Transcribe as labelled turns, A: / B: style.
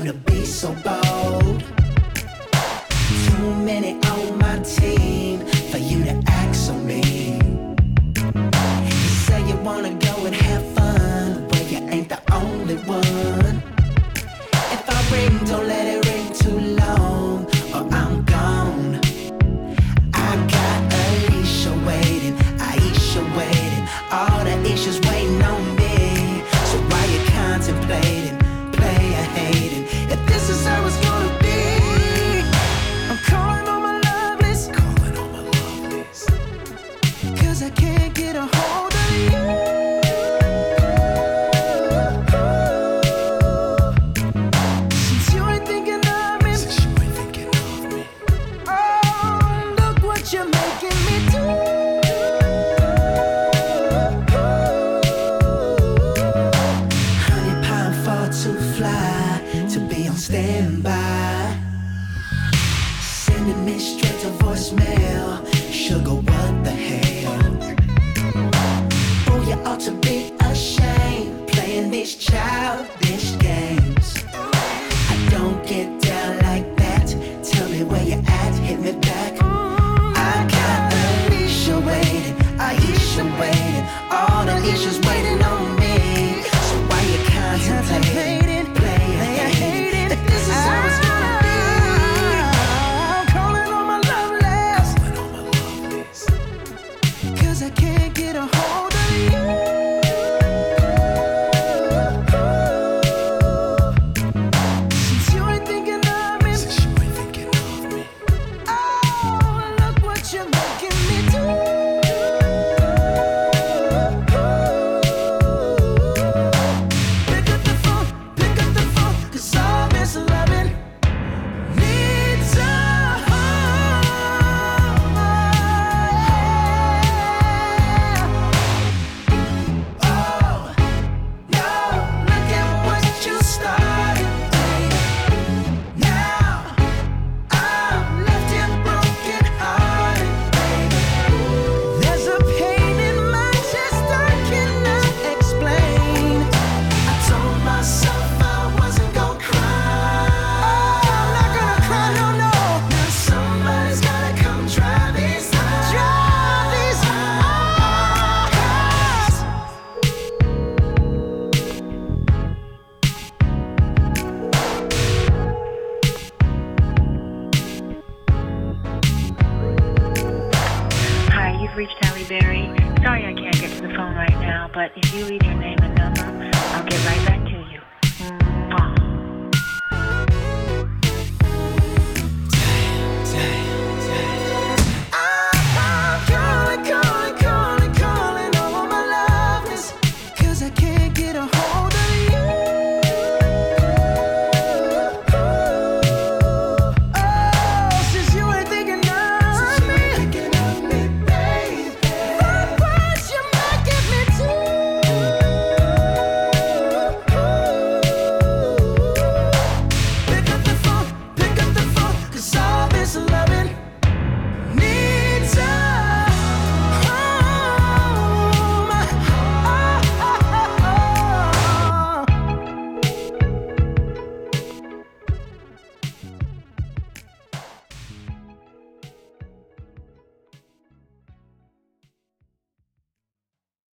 A: to be so bold. Too many on my team for you to act so mean. You say you wanna go and have fun, but you ain't the only one. If I ring, don't let it ring too long, or I'm gone. I got Alicia waiting, Aisha waiting, all the issues waiting on me. So why you contemplating, player hating, if this is how it's gonna be? I'm calling on my love list, cause I can't get a hold of you. Since you ain't thinking of me, oh, look what you're making me do. Honey pie, I'm far too fly to be on standby. Sending me straight to voicemail. Sugar, what the hell? Oh, you ought to be ashamed playing these childish games. I don't get down like that. Tell me where you at, hit me back. I got Alicia waiting, Aisha waiting, all the issues waiting on me. So why you contemplating, player hating, if this is how it's gonna be? I'm calling on my love list, cause I can't get a hold of you. Since you ain't thinking of me, oh, look what you're making me do. Pick up the phone, cause all this loving needs a home. Oh, no, look at what you started, baby. Now I'm left here broken hearted, baby. There's a pain in my chest I cannot explain. I told myself I wasn't gonna cry. Oh, I'm not gonna cry, no, no. Now somebody's gotta come drive these eyes. Drive these eyes.
B: Hi, you've reached Halle Berry. Sorry I can't get to the phone right now, but if you leave